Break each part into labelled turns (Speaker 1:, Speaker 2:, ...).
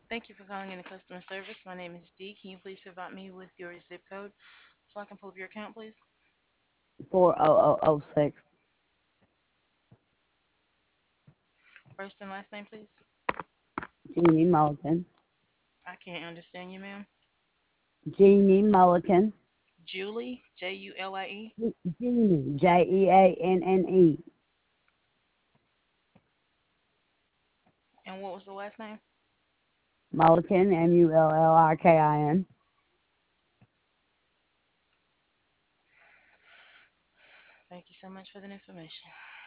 Speaker 1: Thank you for calling in the customer service. My name is Dee. Can you please provide me with your zip code so I can pull up your account, please?
Speaker 2: 40006.
Speaker 1: First and last name, please.
Speaker 2: Jeannie Mulligan.
Speaker 1: I can't understand you, ma'am.
Speaker 2: Jeannie Mulligan.
Speaker 1: Julie, Julie.
Speaker 2: Jeannie, Jeanne.
Speaker 1: And what was the last name?
Speaker 2: Mulligan, Mullirkin.
Speaker 1: Thank you so much for that information.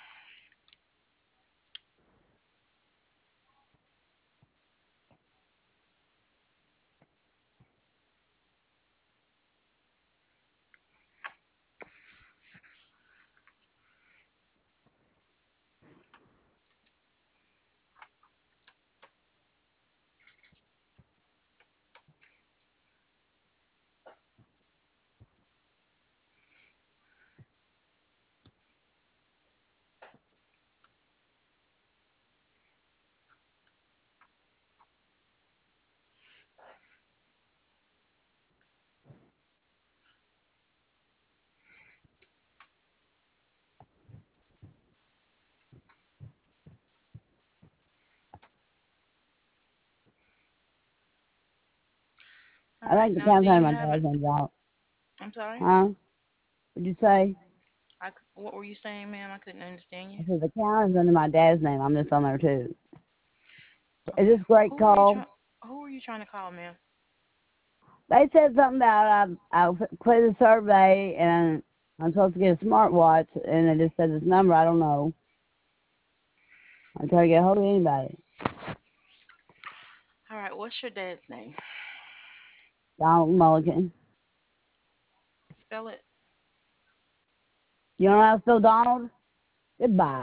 Speaker 1: All
Speaker 2: I
Speaker 1: right.
Speaker 2: think the
Speaker 1: Now, do
Speaker 2: town's
Speaker 1: you
Speaker 2: under my
Speaker 1: have an?
Speaker 2: dad's name, y'all.
Speaker 1: I'm sorry.
Speaker 2: Huh? What'd you say?
Speaker 1: What were you saying, ma'am? I couldn't understand you.
Speaker 2: I said the town is under my dad's name. I'm just on there too. Is
Speaker 1: Okay.
Speaker 2: this great
Speaker 1: Who are you
Speaker 2: call?
Speaker 1: trying? Who are you trying to call, ma'am?
Speaker 2: They said something about I completed a survey and I'm supposed to get a smartwatch, and they just said this number. I don't know. I'm trying to get a hold of anybody.
Speaker 1: All right. What's your dad's name?
Speaker 2: Donald Mulligan.
Speaker 1: Spell it.
Speaker 2: You know how to spell Donald? Goodbye.